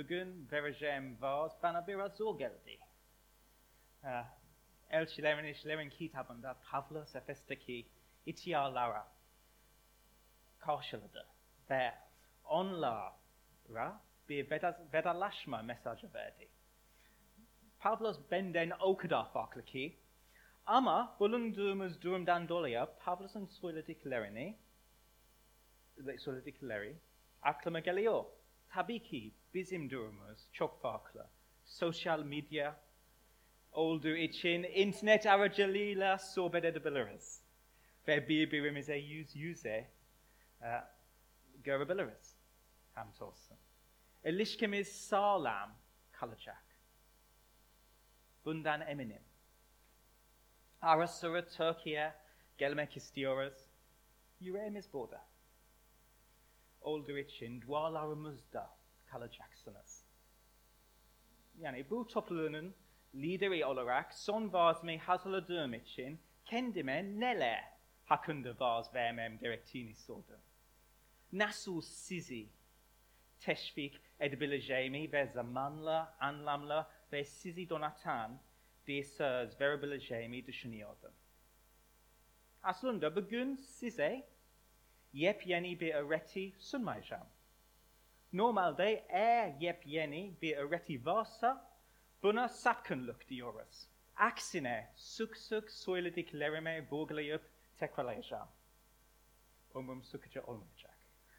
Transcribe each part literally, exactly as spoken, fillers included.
bugün vereceğim vaaz bana biraz zor geldi. Uh, Elçilerin İşlerin kitabında Pavlos Efes'teki ihtiyarlara karşıladı ve onlara bir vedalaşma mesajı verdi. Pavlos benden o kadar farklı ki, ama bulunduğumuz durumdan dolayı Pavlos'un söylediklerini, söyledikleri aklıma geliyor. Tabii ki bizim durumumuz çok farklı. Sosyal medya olduğu için internet aracılığıyla sohbet edebiliriz. Ve birbirimize yüz yüze uh, görebiliriz. Hamdolsun. İlişkimiz sağlam kalacak. Bundan eminim. Ara sıra Türkiye'ye gelmek istiyoruz. Yüreğimiz burada. Olduğu için dualarımızda kalacaksınız. Yani bu topluluğun lideri olarak son vaazımı hazırladığım için kendime neler hakkında vaaz vermem gerektiğini sordum. Nasıl sizi teşvik edebileceğimi ve zamanla, anlamla ve sizi donatan bir söz verebileceğimi düşünüyordum. Aslında bugün size yepyeni bir öğreti sunmayacağım. Normalde eğer yepyeni bir öğreti varsa buna sapkınlık diyoruz. Aksine sık sık söylediklerimi vurgulayıp tekrarlayacağım. Umarım sıkıcı olmayacak.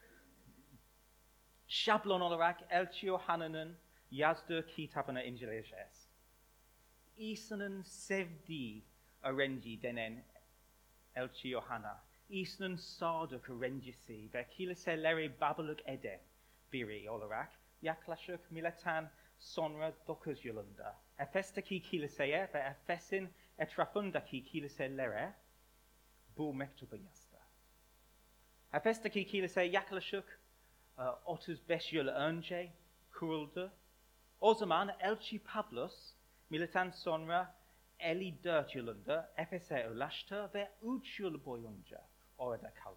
Şablon olarak Elçi Yohanna'nın yazdığı kitabını inceleyeceğiz. İsa'nın sevdiği öğrenci denen Elçi Yohanna, İsa'nın sadık öğrencisi ve kiliseleri babalık eden biri olarak yaklaşık milattan sonra dokuz yılında Efes'teki kiliseye ve Efes'in etrafındaki kiliselere bu mektubu yazdı. Efes'teki kilise yaklaşık uh, otuz beş yıl önce kuruldu. O zaman Elçi Pavlos milattan sonra elli dört yılında Efes'e ulaştı ve üç yıl boyunca orada kaldı.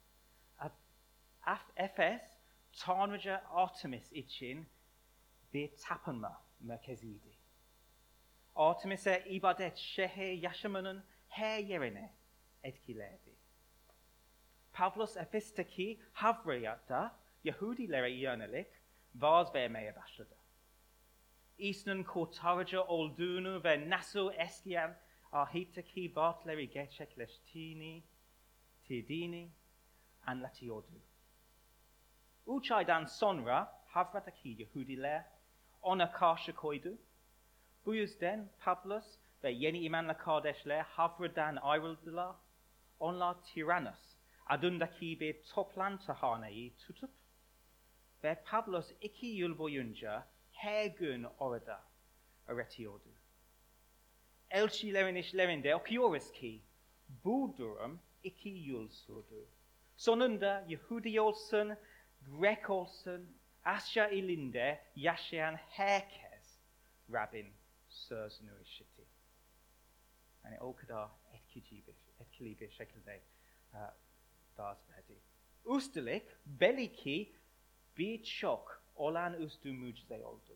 Efes, Tanrıca Artemis için bir tapınma merkeziydi. Artemis'e ibadet şehir yaşamının her yerine etkilerdi. Pavlos Efes'teki Havriyatta Yahudilere yönelik vaaz vermeye başladı. İsa'nın kurtarıcı olduğunu ve nasıl eskiyen ahitteki vaatleri gerçekleştiğini, dediğini anlatıyordu. Üç aydan sonra Havra'daki Yahudiler ona karşı koydu. Bu yüzden Pavlos ve yeni imanlı kardeşler Havra'dan ayrıldılar. Onlar Tirannos adındaki bir toplantıhaneyi tutup ve Pavlos iki yıl boyunca her gün orada öğretiyordu. Elçilerin işlerinde okuyoruz ki bu durum iki yıl sürdü. Sonunda Yahudi olsun, Grek olsun, Asya ilinde yaşayan herkes Rabbin sözünü işitti. Yani o kadar etkici bir, etkili bir şekilde uh, vaaz verdi. Üstelik belki birçok olağanüstü mucize oldu.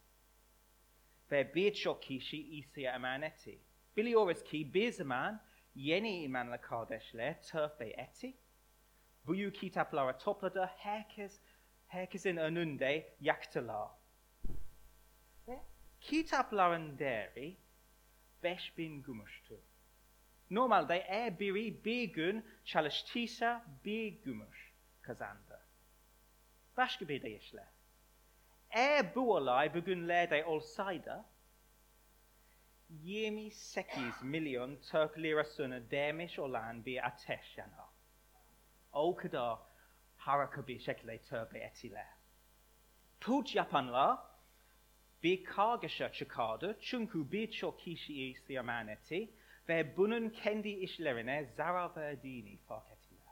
Ve birçok kişi İsa'ya emanetti. Biliyoruz ki bir zaman yeni imanlı kardeşler tövbe etti. Büyük kitapları topladı, herkes, herkesin önünde yaktılar. Ve kitapların değeri beş bin gümüştü. Normalde eğer biri bir gün çalıştıysa bir gümüş kazandı. Başka bir deyişle, eğer bu olay bugünlerde olsaydı, yirmi sekiz milyon Türk lirasını değmiş olan bir ateş yanar. O kadar harika bir şekilde tövbe ettiler. Put yapanlar bir kargaşa çıkardı çünkü birçok kişi İsa'ya emanetti ve bunun kendi işlerine zarar verdiğini fark ettiler.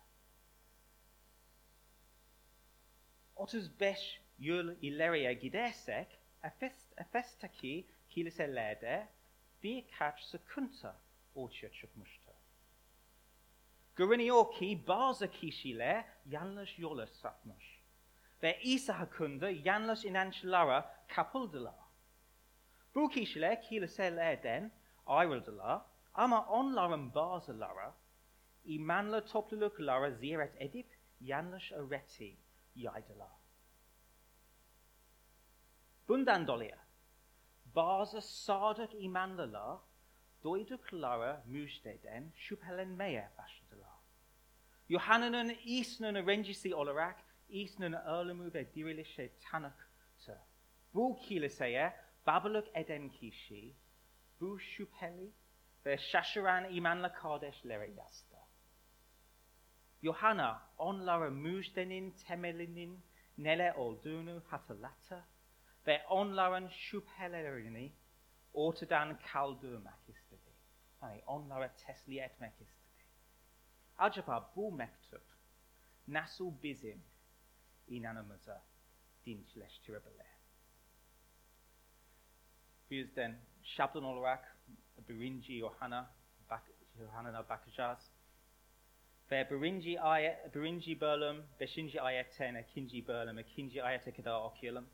otuz beş yıl ileriye gidersek Efes, Efes'teki kiliselerde birkaç sıkıntı ortaya çıkmıştı. Görünüyor ki bazı kişiler yanlış yola sapmış ve İsa hakkında yanlış inançlara kapıldılar. Bu kişiler kiliselerden ayrıldılar ama onların bazıları imanlı topluluklara ziyaret edip yanlış öğreti yaydılar. Bundan dolayı bazı sadık imanlılar duydukları müjdeden şüphelenmeye başladılar. Yuhanna'nın İsa'nın öğrencisi olarak İsa'nın ölümü ve dirilişe tanıktı. Bu kiliseye babalık eden kişi bu şüpheli ve şaşıran imanlı kardeşlere yazdı. Yuhanna onlara müjdenin temelinin neler olduğunu hatırlattı ve onların şüphelerini ortadan kaldırmak istedi. Yani onlara teslim etmek istedi. Acaba bu mektup nasıl bizim inanımızı dinçleştirebilir? Bu yüzden şablon olarak birinci Yuhanna, bak, Yuhanna'na bakacağız. Ve birinci, ayet, birinci bölüm, beşinci ayetten ikinci bölüm, ikinci ayete kadar okuyalım.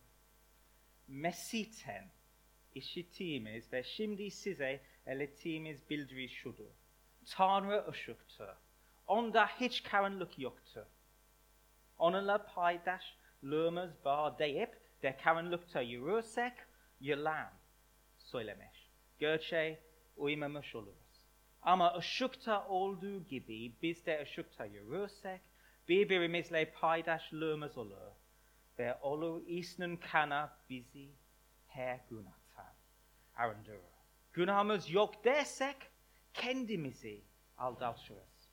Mesih'ten işittiğimiz ve şimdi size ilettiğimiz bildiri şudur. Tanrı ışıktır. Onda hiç karanlık yoktur. Onunla paydaşlığımız var deyip de karanlıkta yürürsek yalan söylemiş. Gerçeğe uymamış oluruz. Ama ışıkta olduğu gibi biz de ışıkta yürürsek birbirimizle paydaşlığımız olur. Ve olur İsa'nın kanı bizi her günahtan arındırır. Günahımız yok dersek kendimizi aldatırız.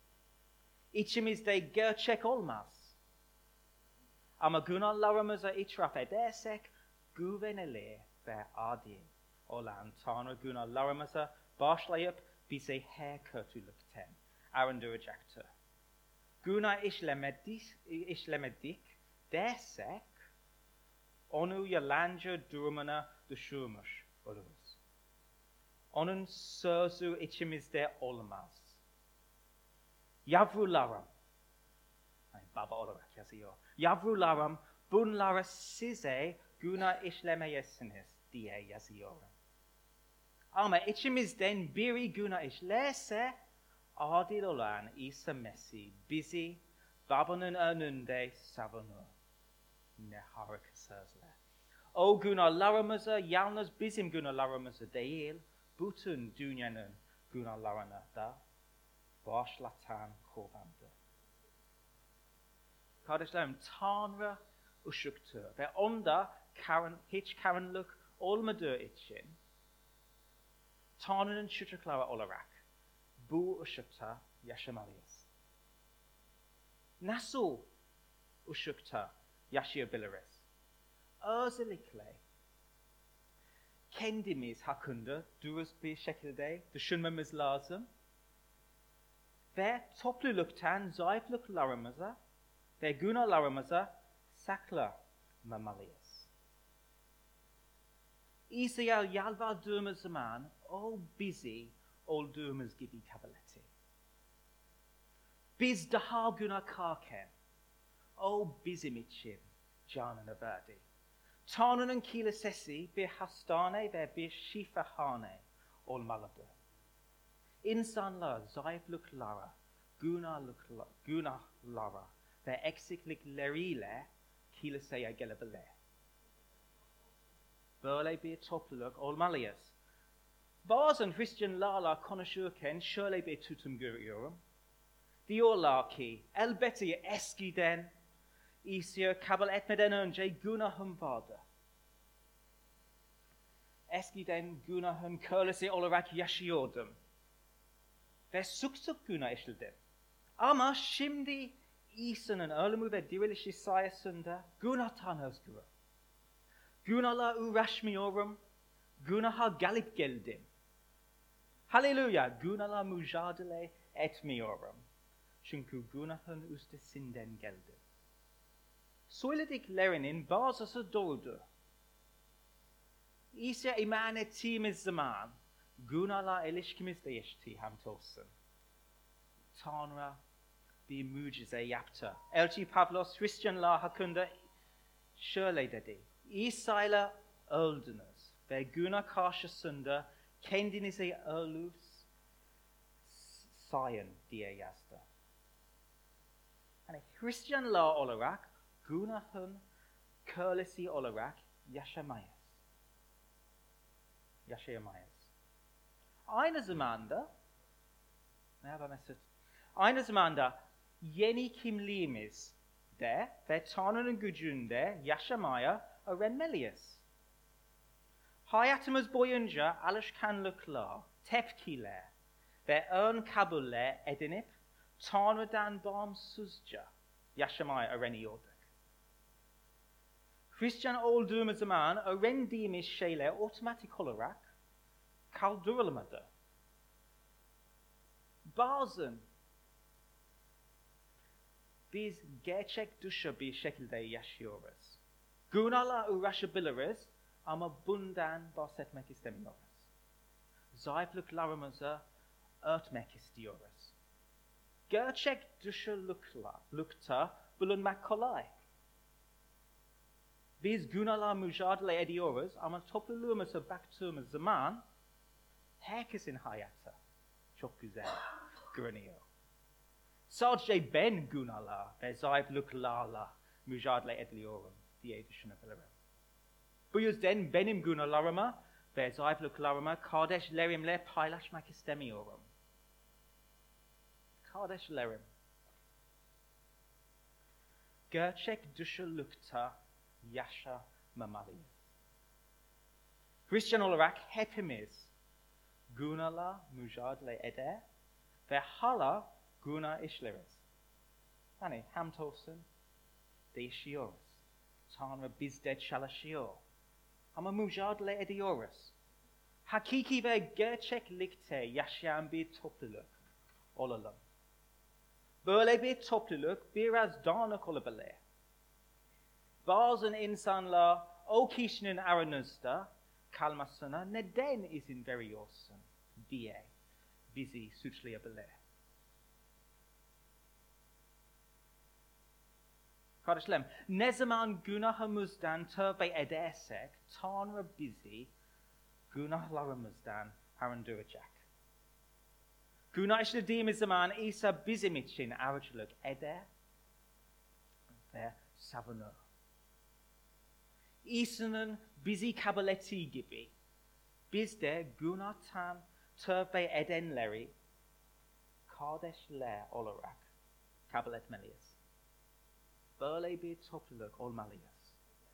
İçimizde gerçek olmaz. Ama günahlarımızı itiraf edersek güvenilir ve adil olan Tanrı günahlarımızı bağışlayıp bizi her kötülükten arındıracaktır. Günah işlemedik, işlemedik dersek onu yalancı durumuna düşürmüş oluruz. Onun sözü içimizde olmaz. Yavrularım, yani baba olarak yazıyor. Yavrularım, bunları size günah işlemeyesiniz diye yazıyorum. Ama içimizden biri günah işlerse adil olan İsa Mesih bizi babanın önünde savunur. Ne harika sözler. O günahlarımızı yalnız bizim günahlarımızı değil, bütün dünyanın günahlarını da bağışlatan kurbandır. Kardeşlerim, Tanrı ışıktır ve onda karan, hiç karanlık olmadığı için Tanrı'nın çocukları olarak bu ışıkta yaşamalıyız. Nasıl ışıkta yaşayabiliriz? Özellikle kendimiz hakkında dürüst bir şekilde düşünmemiz lazım ve topluluktan zayıflıklarımızı ve günahlarımızı saklamamalıyız. İsa'ya yalvardığımız zaman o bizi olduğumuz gibi kabul etti. Biz daha günahkarken o bizim için canını verdi. Tanrı'nın kilisesi bir hastane ve bir şifahane olmalıdır. İnsanlar zayıflıklara, günahlıklara, günahlara ve eksiklikleriyle kiliseye gelebilir. Böyle bir topluluk olmalıyız. Bazen Hristiyanlarla konuşurken şöyle bir tutum görüyorum. Diyorlar ki elbette eskiden İsa'yı kabul etmeden önce günahım vardı. Eskiden günahın kölesi olarak yaşıyordum. Ve sık sık günah işledim. Ama şimdi İsa'nın ölümü ve dirilişi sayesinde günahtan özgürüm. Günahla uğraşmıyorum. Günaha galip geldim. Halleluya, günahla mücadele etmiyorum. Çünkü günahın üstesinden geldim. Söylediklerinin bazısı doğrudur. İsa iman ettiğimiz zaman günahla ilişkimiz değişti hamdolsun. Tanrı be mucize yaptı. Elçi Pavlos Hristiyanlar hakkında şöyle dedi. İsa'yla öldünüz ve günah karşısında kendinizi ölü sayın diye yazdı. Yani Hristiyanlar olarak günahın kölesi olarak yaşamayız. Yaşayamayız. Aynı zamanda merhaba Mesut. Aynı zamanda yeni kimliğimiz de ve Tanrı'nın gücünde yaşamaya öğrenmeliyiz. Hayatımız boyunca alışkanlıklar, tepkiler ve ön kabuller edinip Tanrı'dan bağımsızca yaşamaya öğreniyorduk. Hristiyan olduğumuz zaman öğrendiğimiz şeyler otomatik olarak kaldırılmadı. Bazen biz gerçek dışı bir şekilde yaşıyoruz. Günahla uğraşabiliriz ama bundan bahsetmek istemiyoruz. Zayıflıklarımızı örtmek istiyoruz. Gerçek dışılıkta bulunmak kolay. Biz günahla mücadele ediyoruz ama topluluğumuza baktığımız zaman herkesin hayatı çok güzel görünüyor. Sadece ben günahla ve zayıflıklarla mücadele ediyorum diye düşünebilirim. Bu yüzden benim günahlarımı ve zayıflıklarımı kardeşlerimle paylaşmak istemiyorum. Kardeşlerim, gerçek dışılıkta yaşamamalıyız. Hristiyan olarak hepimiz günahla mücadele eder ve hala günah işleriz. Yani hamdolsun değişiyoruz. Tanrı bizde çalışıyor. Ama mücadele ediyoruz. Hakiki ve gerçeklikte yaşayan bir topluluk olalım. Böyle bir topluluk biraz dağınık olabilir. Bazen insanlar o kişinin aranızda kalmasına neden izin veriyorsun diye bizi suçlayabilir. Kardeşlerim, ne zaman günahımızdan tövbe edersek Tanrı bizi günahlarımızdan arındıracak. Günah işlediğimiz zaman İsa bizim için aracılık eder ve savunur. İsa'nın bizi kabul ettiği gibi biz de günahtan tövbe edenleri kardeşler olarak kabul etmeliyiz. Böyle bir topluluk olmalıyız.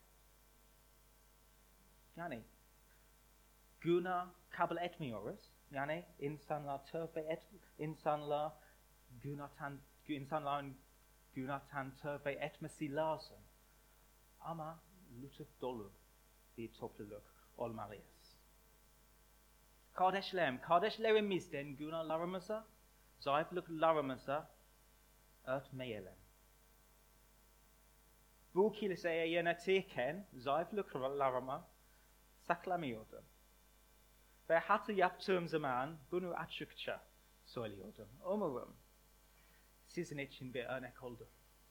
Yani günah kabul etmiyoruz. Yani insanlar tövbe et, insanlar günahtan, insanların günahtan tövbe etmesi lazım. Ama lütuf dolu bir topluluk olmalıyız. Kardeşlerim, kardeşlerimizden günahlarımızı, zayıflıklarımızı örtmeyelim. Bu kiliseye yönetirken zayıflıklarımı saklamıyordum. Ve hata yaptığım zaman bunu açıkça söylüyordum. Umarım sizin için bir örnek oldu.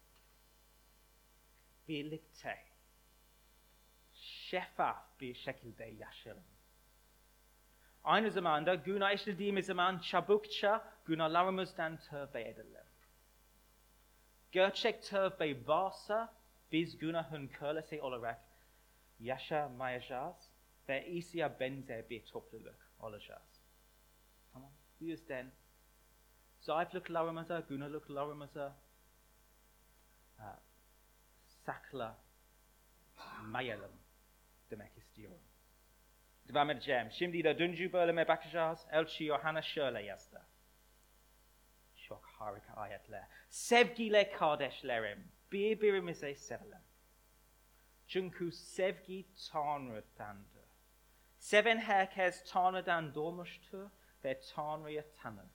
Birlikte şeffaf bir şekilde yaşayalım. Aynı zamanda günah işlediğimiz zaman çabukça günahlarımızdan tövbe edelim. Gerçek tövbe varsa biz günahın kölesi olarak yaşamayacağız ve İsa'ya benzer bir topluluk olacağız. Tamam. Bu yüzden zayıflıklarımızı, günahlıklarımızı uh, saklamayalım demek istiyorum. Devam edeceğim. Şimdi dördüncü bölüme bakacağız. Elçi Yohanna şöyle yazdı. Çok harika ayetler. Sevgili kardeşlerim, birbirimizi sevelim. Çünkü sevgi Tanrı'dandır. Seven herkes Tanrı'dan doğmuştur ve Tanrı'yı tanır.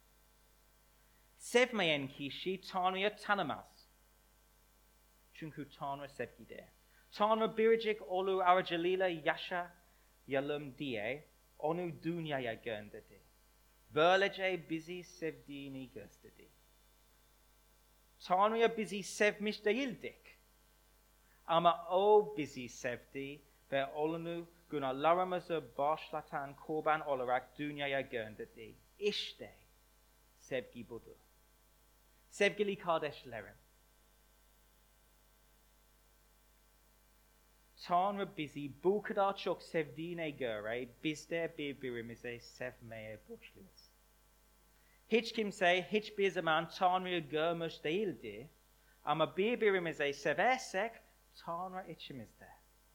Sevmeyen kişi Tanrı'yı tanımaz. Çünkü Tanrı sevgidir. Tanrı biricik oğlu aracılığıyla yaşayalım diye onu dünyaya gönderdi. Böylece bizi sevdiğini gösterdi. Tanrı'ya bizi sevmiş değildik. Ama o bizi sevdi ve onu günahlarımızı bağışlatan kurban olarak dünyaya gönderdi. İşte sevgi budur. Sevgili kardeşlerim, Tanrı bizi bu kadar çok sevdiğine göre biz de birbirimizi sevmeye borçluyuz. Hiç kimse hiçbir zaman Tanrı'yı görmüş değildi ama birbirimizi seversek Tanrı içimizde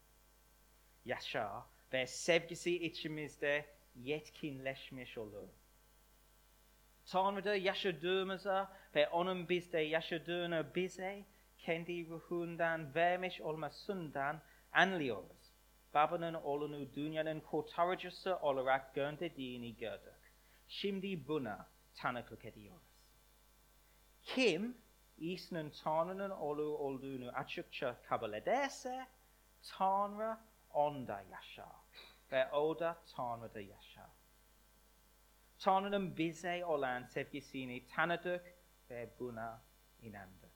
yaşar ve sevgisi içimizde yetkinleşmiş olur. Tanrı'da yaşadığımızı ve onun bizde yaşadığını bize kendi ruhundan vermiş olmasından anlıyoruz. Babanın oğlunu dünyanın kurtarıcısı olarak gönderdiğini gördük. Şimdi buna tanıklık ediyoruz. Kim İsa'nın Tanrı'nın oğlu olduğunu açıkça kabul ederse Tanrı onda yaşar ve o da Tanrı'da yaşar. Tanrı'nın bize olan sevgisini tanıdık ve buna inandık.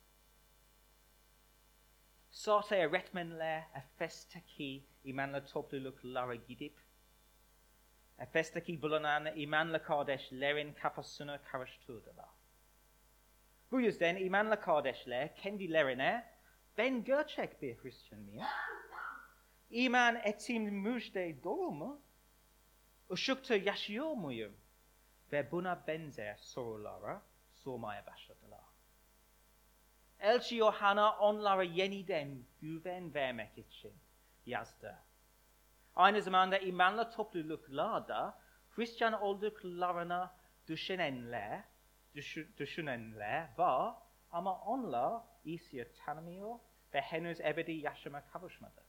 Sahte öğretmenler Efes'teki imanlı topluluklara gidip Efes'teki bulunan imanlı kardeşlerin kafasını karıştırdılar. Bu yüzden imanlı kardeşler kendilerine ben gerçek bir Hristiyan mıyım? İman ettiğim müjde doğru mu? Işıkta yaşıyor muyum? Ve buna benzer sorulara sormaya başladılar. Elçi Yohana onlara yeniden güven vermek için yazdı. Aynı zamanda imanlı topluluklarda Hristiyan olduklarını düşünenler, düşünenler var ama onlar İsa'yı tanımıyor ve henüz ebedi yaşama kavuşmadı.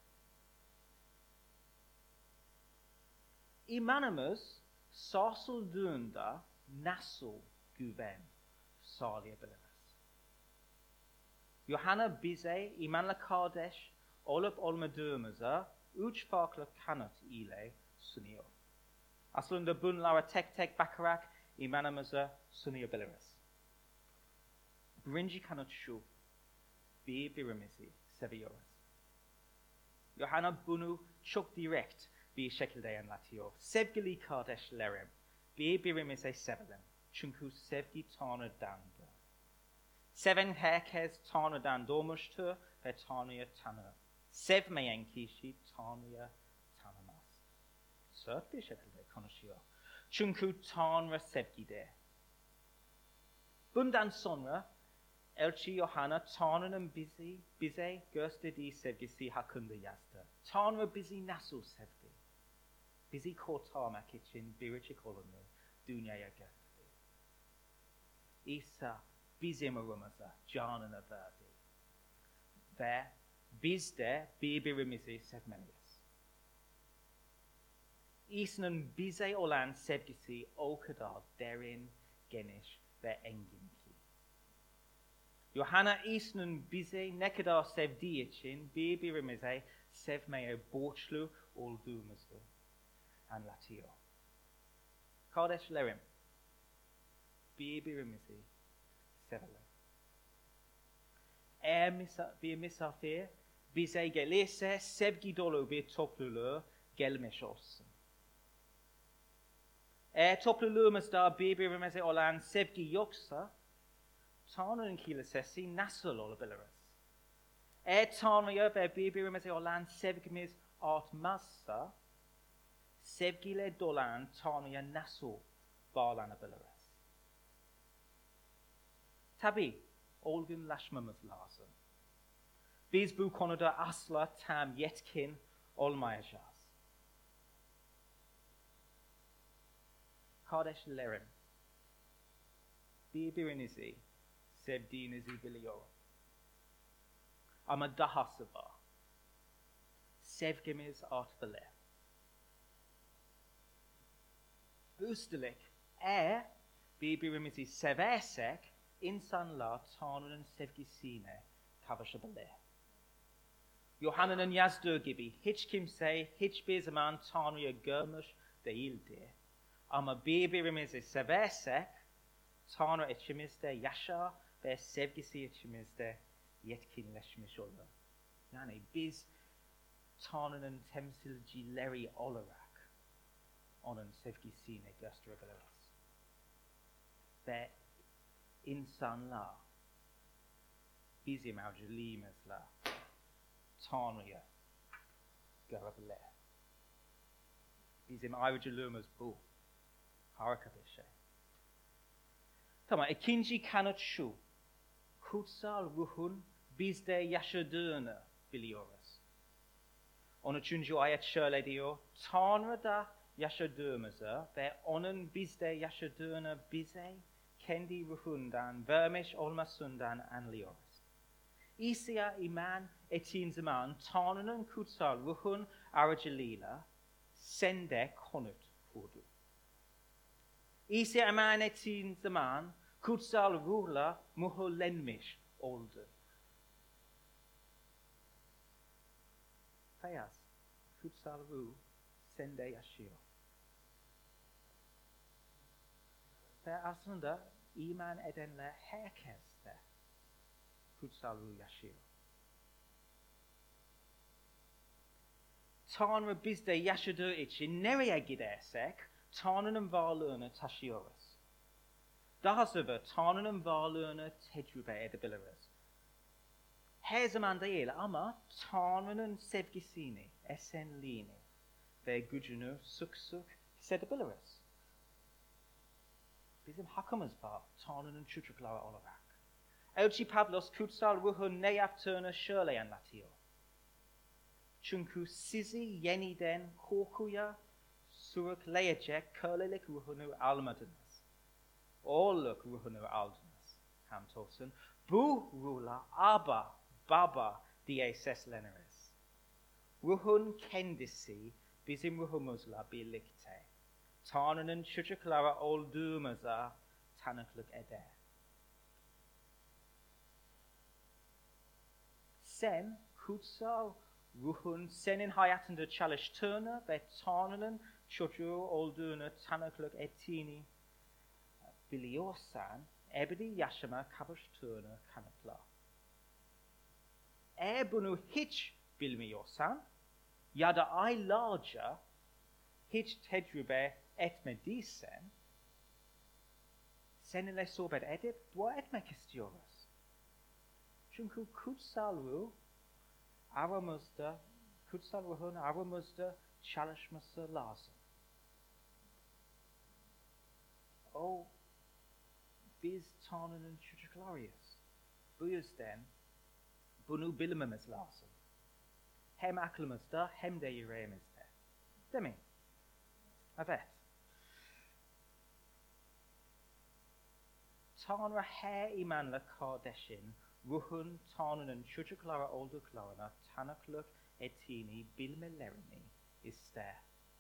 İmanımız sarsıldığında nasıl güven sağlayabiliriz? Yohana bize imanlı kardeş olup olmadığımızı üç farklı kanıt ile sunuyor. Aslında bunlara tek tek bakarak imanımızı sunabiliriz. Birinci kanıt şu, birbirimizi seviyoruz. Yohana bunu çok direkt bir şekilde anlatıyor. Sevgili kardeşlerim, birbirimizi sevelim. Çünkü sevgi Tanrı'dandır. Seven herkes Tanrı'dan doğmuştur ve Tanrı'yı tanır. Sevmeyen kişi Tanrı'yı tanımaz. Sert bir şekilde konuşuyor. Çünkü Tanrı sevgidir. Bundan sonra Elçi Yohana Tanrı'nın bizi, bize gösterdiği sevgisi hakkında yazdı. Tanrı bizi nasıl sevdi? Bizi kurtarmak için biricik olanı dünyaya gönderdi. İsa bizim uğrumuza canını verdi. Ve biz de birbirimizi sevmeliyiz. İsa'nın bize olan sevgisi o kadar derin, geniş ve engin ki. Yohana İsa'nın bize ne kadar sevdiği için birbirimizi sevmeye borçlu olduğumuzu anlatıyor. Kardeşlerim, birbirimizi sevelim. Eğer bir misafir bize gelirse sevgi dolu bir topluluğu gelmiş olsun. Eğer topluluğumuzda birbirimize olan sevgi yoksa Tanrı'nın kilisesi nasıl olabiliriz? Eğer Tanrı'ya ve birbirimize olan sevgimiz artmazsa sevgiyle dolan Tanrı'ya nasıl bağlanabiliriz? Tabii olgunlaşmamız lazım. Biz bu konuda asla tam yetkin olmayacağız. Kardeşlerim, birbirinizi sevdiğinizi biliyorum. Ama dahası var. Sevgimiz artmalı. Üstelik eğer birbirimizi seversek insanlar Tanrı'nın sevgisine kavuşabilir. Yohana'nın yazdığı gibi hiç kimse hiçbir zaman Tanrı'yı görmüş değildir. Ama birbirimizi seversek Tanrı içimizde yaşar ve sevgisi içimizde yetkinleşmiş olur. Yani biz Tanrı'nın temsilcileri olarak onun sevgisini gösterebiliriz. Ve insanlar bizim aracılığımızla Tanrı'yı görebilir. Bizim aracılığımız bu. Harika bir şey. Tamam, ikinci kanıt şu. Kutsal ruhun bizde yaşadığını biliyoruz. on üçüncü ayet şöyle diyor. Tanrı'da yaşadığımızı ve onun bizde yaşadığını bize kendi ruhundan vermiş olmasından anlıyoruz. İsa'ya iman ettiğin zaman Tanrı'nın kutsal ruhun aracılığıyla sende konut kurdu. İsa'ya iman ettiğin zaman kutsal ruhla mühürlenmiş oldu. Feyyaz, kutsal ruh sende yaşıyor. Ve aslında iman edenler herkeste kutsal ruh yaşıyor. Tanrı bizde yaşadığı için nereye gidersek Tanrı'nın varlığını taşıyoruz. Daha sonra Tanrı'nın varlığını tecrübe edebiliriz. Her zaman değil ama Tanrı'nın sevgisini, esenliğini ve gücünü sık sık hissedebiliriz. Bizim hakkımız var Tanrı'nın çocukları olarak. Elçi Pavlos kutsal ruhun ne yaptığını şöyle anlatıyor. Çünkü sizi yeniden korkuya sürükleyecek kölelik ruhunu almadınız. Oğulluk ruhunu aldınız. Hamdolsun. Bu ruhla Abba, Baba diye sesleniriz. Ruhun kendisi bizim ruhumuzla birlikte Tanrı'nın çocukları olduğumuza tanıklık eder. Sen kutsal ruhun senin hayatında çalıştığını ve Tanrı'nın çocuğu olduğunu tanıklık ettiğini biliyorsan ebedi yaşama kavuştuğunu kanıtla. Eğer bunu hiç bilmiyorsan ya da aylarca hiç tecrübe etmediysen seninle sohbet edip dua etmek istiyoruz. Çünkü kutsal ruh aramızda, kutsal ruhun aramızda çalışması lazım. O, biz Tanrı'nın çocuklarıyız. Bu yüzden bunu bilmemiz lazım. Hem aklımızda hem de yüreğimizde. Değil mi? Evet. Tanrı her imanlı kardeşin ruhun Tanrı'nın çocukları olduklarına tanıklık ettiğini bilmelerini ister.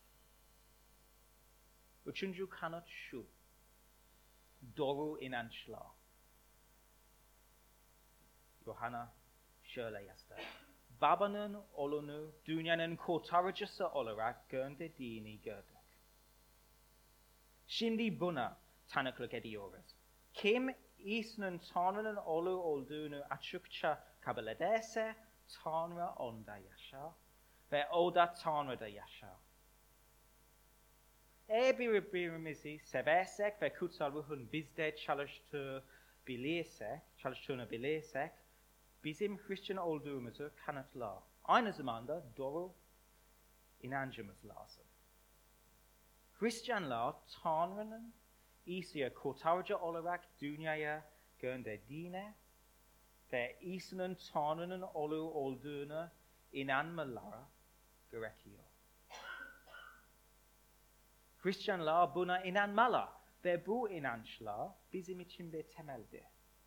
Üçüncü kanıt şu. Doğru inançlar. Yohana şöyle yazdı. Babanın oğlunu dünyanın kurtarıcısı olarak gönderdiğini gördük. Şimdi buna tanıklık ediyoruz. Kim İsa'nın Tanrı'nın oğlu olduğunu açıkça kabul ederse Tanrı onda yaşar ve o da Tanrı'da yaşar. Eğer birbirimizi seversek ve kutsal ruhun bizde çalıştığı bilirsek, çalıştığını bilirsek bizim Hristiyan olduğumuzu kanıtlar. Aynı zamanda doğru inancımız lazım. Hristiyanlar Tanrı'nın İsa'yı kurtarıcı olarak dünyaya gönderdiğine ve İsa'nın Tanrı'nın oğlu olduğunu inanmaları gerekiyor. Hristiyanlar buna inanmalı ve bu inançlar bizim için bir temeldir.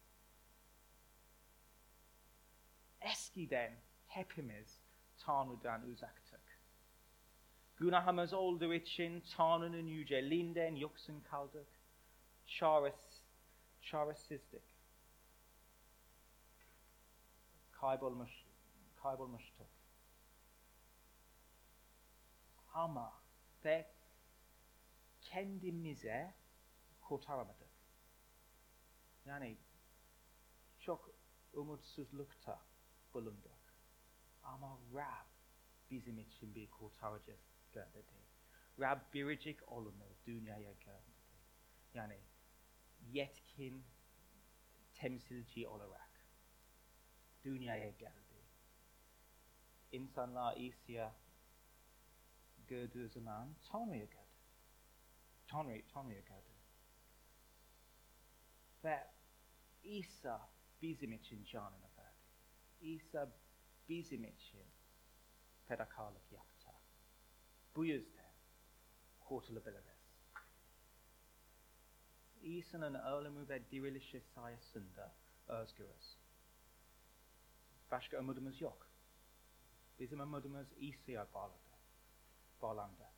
Eskiden hepimiz Tanrı'dan uzaktık. Günahımız olduğu için Tanrı'nın yüceliğinden yoksun kaldık. Çaresiz, çaresizlik. Kaybolmuş, kaybolmuştuk. Ama ve kendimize kurtaramadık. Yani çok umutsuzlukta bulunduk. Ama Rab bizim için bir kurtarıcı gönderdi. Rab biricik olanı dünyaya gönderdi. Yani yetkin temsilci olarak dünyaya geldi. İnsanlar İsa'yı gördüğü zaman Tanrı'yı gördü. Tanrı, Tanrı'yı gördü. Ve İsa bizim için canını verdi. İsa bizim için fedakarlık yaptı. Bu yüzden kurtulabiliriz. İsa'nın ölümü ve dirilişi sayesinde özgürüz. Başka umudumuz yok. Bizim umudumuz İsa'ya bağlıdır. Bağlandı.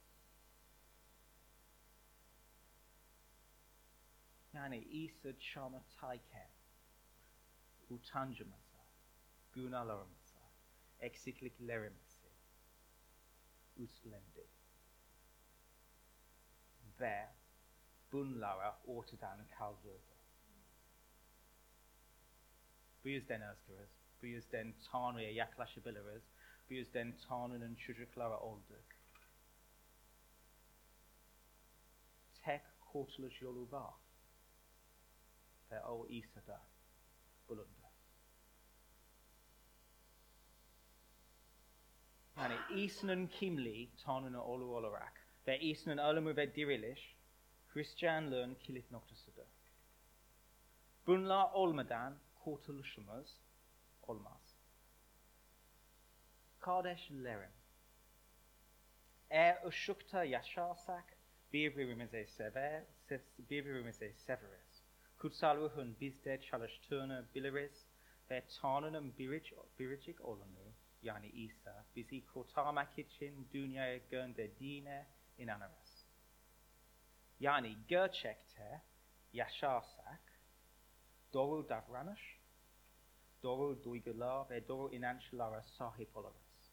Yani İsa çarmıhtayken utancımıza, günahlarımıza, eksikliklerimizi üstlendi. Ve bunlara ortadan kaldırdı. Bu yüzden özgürüz. Bu yüzden Tanrı'ya yaklaşabiliriz. Bu yüzden Tanrı'nın çocukları olduk. Tek kurtuluş yolu var. Ve o İsa'da bulundu. Yani İsa'nın kimliği Tanrı'nın oğlu olarak ve İsa'nın ölümü ve diriliş Hristiyanlığın kilit noktasıdır. Bunlar olmadan kurtuluşumuz olmaz. Kardeşlerim, eğer ışıkta yaşarsak birbirimizi sever, birbirimizi severiz. Kutsal ruhun bizde çalıştığını biliriz ve Tanrı'nın biricik olanı yani İsa bizi kurtarmak için dünyaya gönderdiğine inanırız. Yani gerçekte yaşarsak doğru davranış, doğru duygular ve doğru inançlara sahip oluruz.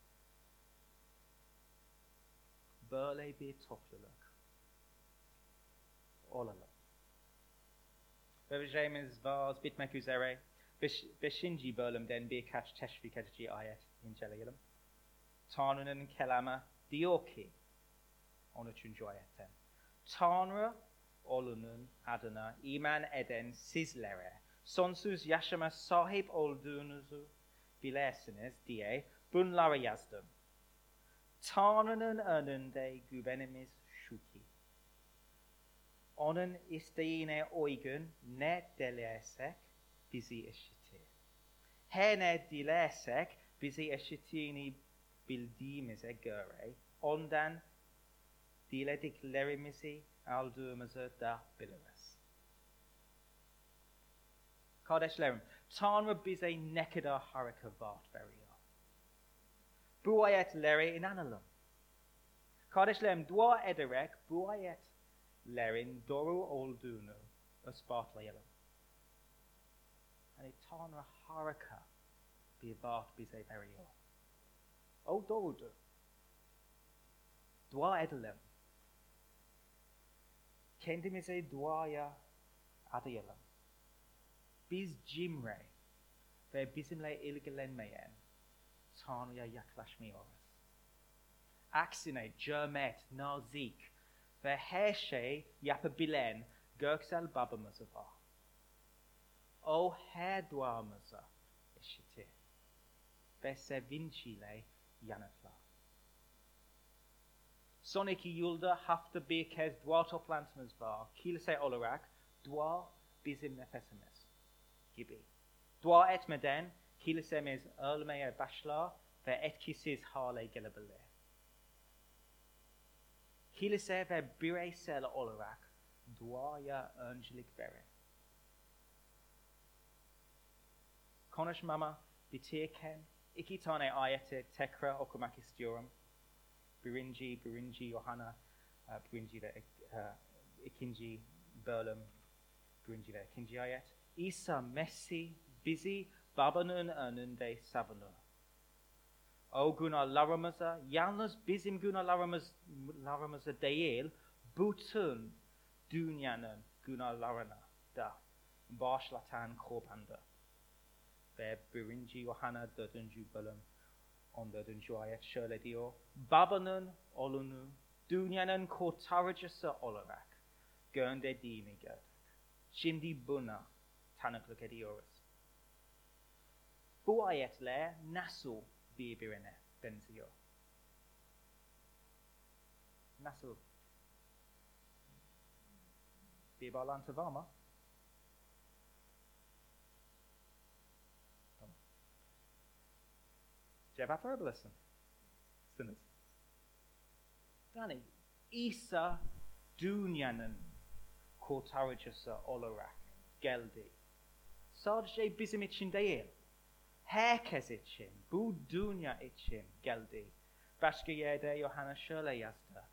Böyle bir topluluk olalım. Vereceğimiz vaaz bitmek üzere. Beş, beşinci bölümden birkaç teşvik edici ayet inceleyelim. Tanrı'nın kelamı diyor ki, on üçüncü ayetten, Tanrı oğlunun adına iman eden sizlere sonsuz yaşama sahip olduğunuzu bilesiniz diye bunları yazdım. Tanrı'nın önünde güvenimiz şu ki, onun isteğine uygun ne dilersek bizi işitir. Her ne dilersek bizi işittiğini bildiğimize göre ondan dilediklerimizi aldığımızı da biliriz. Kardeşlerim, Tanrı bize ne kadar harika vaat veriyor. Bu ayetlere inanalım. Kardeşlerim, dua ederek bu ayetlerin doğru olduğunu ispatlayalım. Yani Tanrı harika bir vaat bize veriyor. O doğrudur. Dua edelim. Kendimize duaya adayalım. Biz cimri ve bizimle ilgilenmeyen Tanrı'ya yaklaşmıyoruz. Aksine cömert, nazik ve her şey yapabilen göksel babamız var. O her duamızı işitir ve sevinçle yanıtlar. Son iki yılda hafta bir kez dua toplantımız var. Kilise olarak dua bizim nefesimiz gibi. Dua etmeden kilisemiz ölmeye başlar ve etkisiz hale gelebilir. Kilise ve bireysel olarak duaya öncelik verin. Konuşmama bitirken iki tane ayeti tekrar okumak istiyorum. Birinci, birinci Yohana, birinci ve ikinci bölüm, birinci ve ikinci ayet. İsa Mesih bizi Baba'nın önünde savunur. O günahlarımıza, yalnız bizim günahlarımıza değil, bütün dünyanın günahlarına da bağışlatan kurbandır. Ve birinci Yohana dördüncü bölüm on dördüncü ayet şöyle diyor. Babanın oğlunu dünyanın kurtarıcısı olarak gönderdiğini gördük. Şimdi buna tanıklık ediyoruz. Bu ayetler nasıl birbirine benziyor? Nasıl? Bir bağlantı var mı? Tamam. Cevap verebilirsin. Sınız. Yani İsa dünyanın kurtarıcısı olarak geldi. Sadece bizim için değil, herkes için, bu dünya için geldi. Başka yerde Yohana şöyle yazdı.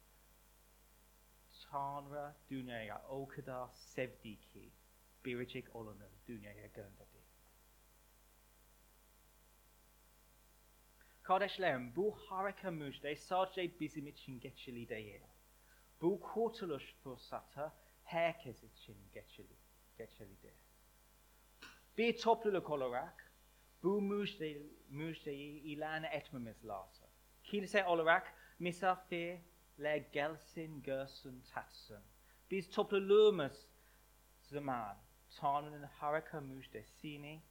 Tanrı dünyaya o kadar sevdi ki biricik olanı dünyaya gönderdi. Kardeşlerim, bu harika müjde sadece bizim için geçerli değil. Bu kurtuluş fırsatı herkes için geçerli, geçerlidir. Bir topluluk olarak bu müjde, müjdeyi ilan etmemiz lazım. Kilise olarak misafirler gelsin, görsün, tatsın. Biz topluluğumuz zaman Tanrı'nın harika müjdesini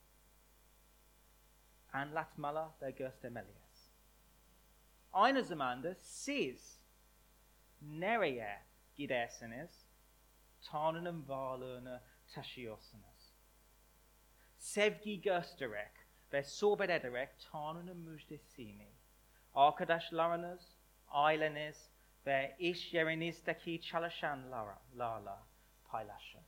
anlatmalı ve göstermeliyiz. Aynı zamanda siz nereye giderseniz Tanrı'nın varlığını taşıyorsunuz. Sevgi göstererek ve sohbet ederek Tanrı'nın müjdesini arkadaşlarınız, aileniz ve iş yerinizdeki çalışanlarla paylaşın.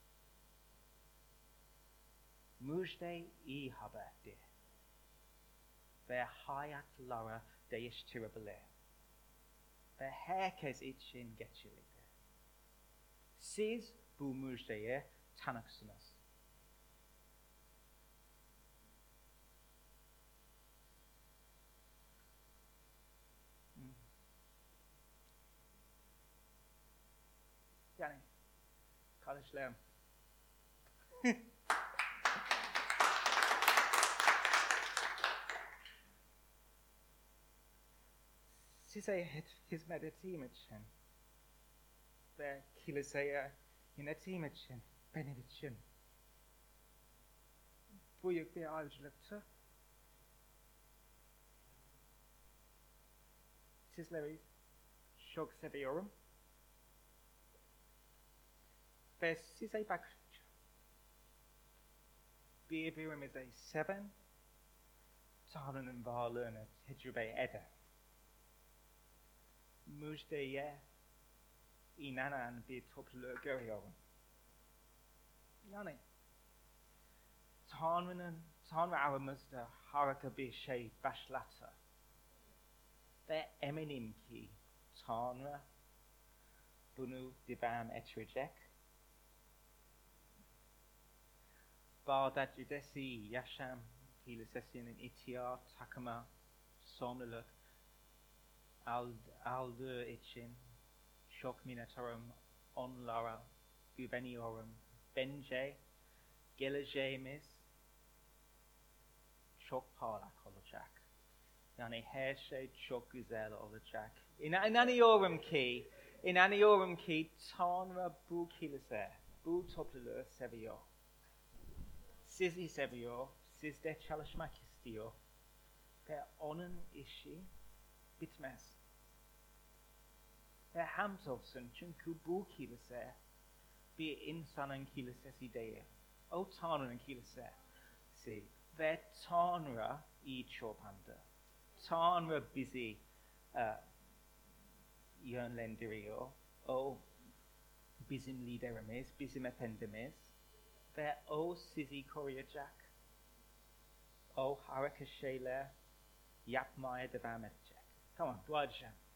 Müjde iyi haberdir ve hayatları değiştirebilir ve herkes için geçerlidir. Siz bu müjdeye tanıksınız. Yani kardeşlerim size hizmet ettiğim için ve kiliseye yönettiğim için benim için büyük bir ayrıcalıktı. Sizleri çok seviyorum. Ve size bakınca birbirimize seven, Tanrı'nın varlığını tecrübe eden, müjdeye inanan bir topluluğu görüyorum. Yani Tanrı'nın, Tanrı aramızda harika bir şey başlattı. Ve eminim ki Tanrı bunu devam ettirecek. Bağdat Cüdesi Yaşam Kilisesi'nin ihtiyaç takımı sorumluluk aldığı için çok minnettarım, onlara güveniyorum. Bence geleceğimiz çok parlak olacak. Yani her şey çok güzel olacak. İnanıyorum ki, inanıyorum ki Tanrı bu kilise, bu topluluğu seviyor. Sizi seviyor, sizde çalışmak istiyor ve onun işi bitmez. Ve hamdolsun çünkü bu kilise bir insanın kilisesi değil. O Tanrı'nın kilisesi ve Tanrı iyi çobandır. Tanrı bizi uh, yönlendiriyor. O bizim liderimiz, bizim efendimiz ve o sizi koruyacak. O harika şeyler yapmaya devam edecek. Tamam, dua edeceğim.